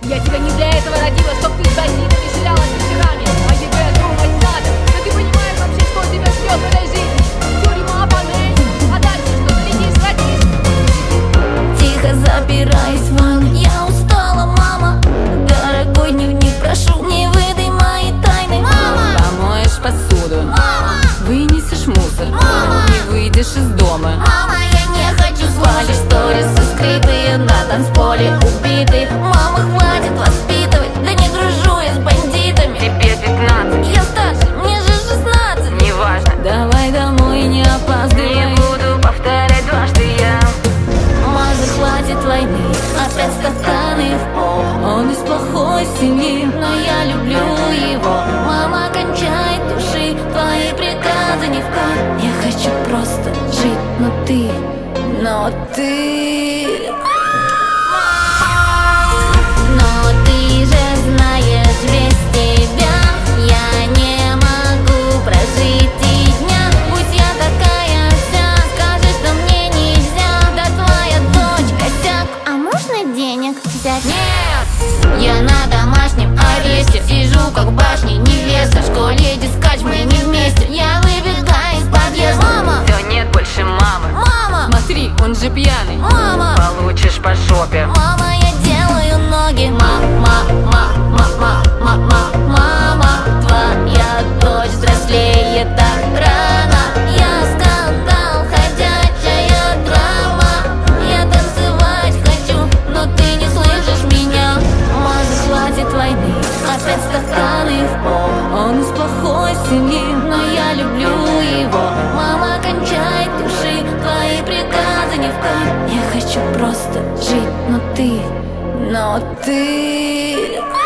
Я тебя не для этого родила, чтоб ты с бандитами шлялась вечерами. О ЕГЭ думать надо. Да ты понимаешь вообще, что тебя ждет в этой жизни? Тюрьма, панель, а дальше что? Залетишь, родишь. Тихо запираюсь в ванной. Я устала, мама. Дорогой дневник, прошу, не выдай мои тайны. Мама! Помоешь посуду, Мама! вынесешь мусор, Мама! не выйдешь из дома. Мама, я не хочу спать. Сторисы скрытые на танцполе убиты. Мама, хватит воспитывать. Да не дружу я с бандитами. Тебе 15, Я старше, мне же 16. неважно. Давай домой, не опаздывай. Не буду повторять дважды я. Мазы, хватит войны. Опять стаканы в пол. Он из плохой семьи, Но я люблю его. Мама, кончай души. Твои приказы не в кайф. Я хочу просто жить, но ты Но ты же знаешь, без тебя я не могу прожить и дня. Пусть я такая вся, скажешь, что мне нельзя. Да твоя дочь косяк. А можно денег взять? нет! Я на домашнем аресте. Сижу как в башне невеста. В школе дискач, мы не вместе. Я выбегаю из подъезда. Мама! Все, нет больше мамы. Мама! Смотри, он же пьяный. Мама! Получишь по жопе. Мама, я делаю ноги. Мама, твоя дочь взрослеет так рано. Я скандал, ходячая драма. Я танцевать хочу, но ты не слышишь меня. Мазы, хватит войны. Опять стаканы в пол. Он из плохой семьи, Но я люблю его. Мама, кончай души. Твои приказы не в кайф. Я хочу просто жить, но ты